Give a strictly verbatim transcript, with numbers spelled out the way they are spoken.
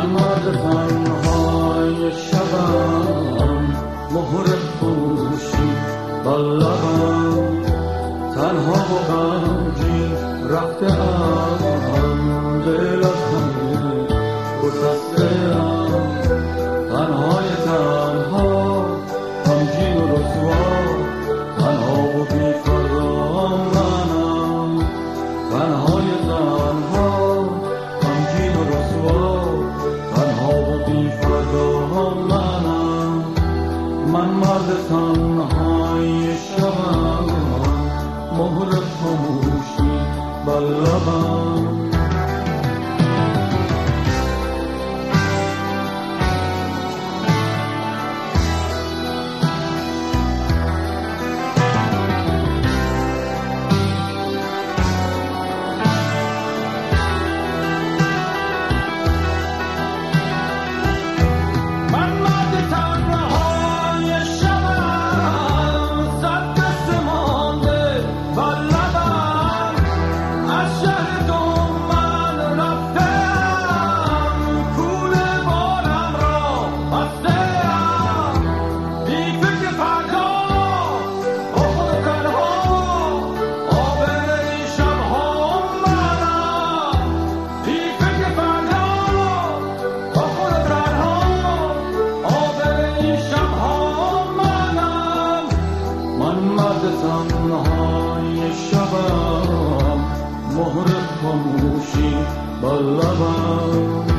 من مرد تنهای شبم، مهر خاموشی بر لبم، تنها و غمگین رفته ام، دل از همه گسسته ام، تنهای تنها، غمگین و رسوا، تنها و بی فردا منم، تنهای تنها، غمگین و رسوا، تنها و بی فردا منم. من مرد تنهای شبم، مهر خاموشی بر لبم. تنهای شبم، مهر خاموشی بر لبم.